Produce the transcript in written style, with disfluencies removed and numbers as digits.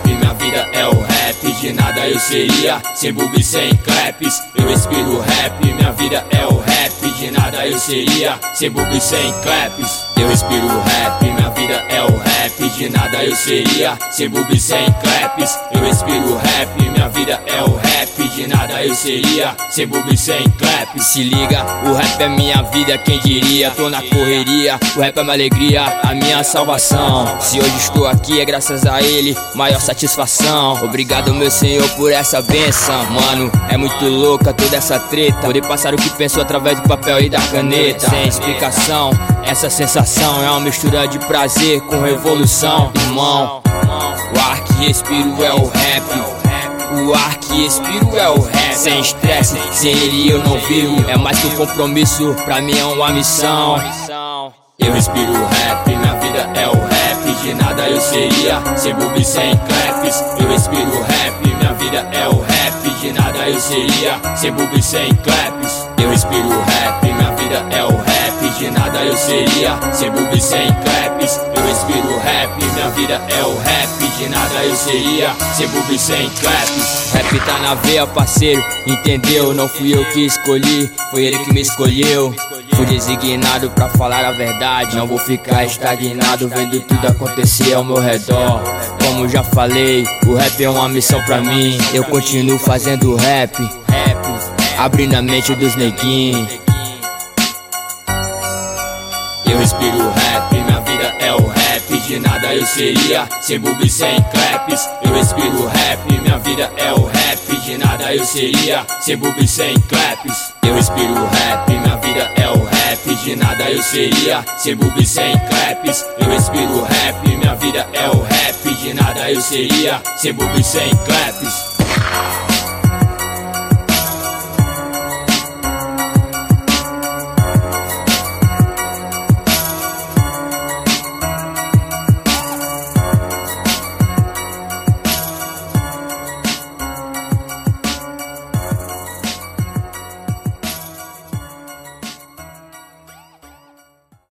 rap, minha vida é o rap. De nada eu seria, sem boob e sem claps. Eu respiro rap, minha vida é o rap. De nada eu seria, sem boob e sem claps. Eu respiro rap, minha vida é o rap. De nada eu seria, sem boob e sem claps. Eu respiro rap, minha vida é o rap. De nada eu seria, sem boob e sem claps. Se liga, o rap é minha vida, quem diria? Tô na correria, o rap é minha alegria, a minha salvação. Se hoje estou aqui é graças a ele, maior satisfação. Obrigado meu Senhor por essa benção. Mano, é muito louca toda essa treta, poder passar o que pensou através do papel e da caneta. Sem explicação, essa sensação é uma mistura de prazer com revolução. Irmão, o ar que respiro é o rap. O ar que respiro é o rap. Sem estresse, sem ele eu não vivo. É mais que um compromisso, pra mim é uma missão. Eu respiro rap, minha vida é o rap. De nada eu seria, sem boob e sem claps. Eu respiro rap, minha vida é o rap. De nada eu seria, sem boob e sem claps. Eu respiro rap, minha vida é o rap. De nada eu seria, sem boob e sem claps. Eu respiro rap, minha vida é o rap. De nada eu seria, sem boob e sem claps. Rap tá na veia, parceiro, entendeu? Não fui eu que escolhi, foi ele que me escolheu. Fui designado pra falar a verdade, não vou ficar estagnado vendo tudo acontecer ao meu redor. Como já falei, o rap é uma missão pra mim. Eu continuo fazendo rap, abrindo a mente dos neguinhos. Eu respiro rap, minha vida é o rap. De nada eu seria, sem boob e sem claps. Eu respiro rap, minha vida é o rap. De nada eu seria, sem boob e sem claps. Eu respiro rap, minha vida é o rap. De nada eu seria, sem boob e sem claps. Eu respiro rap, minha vida é o rap. De nada eu seria, sem boob e sem claps.